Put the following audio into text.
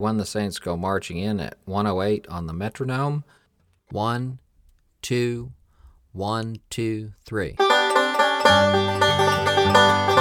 when the Saints go marching in at 108 on the metronome. 1, 2, 1, 2, 3.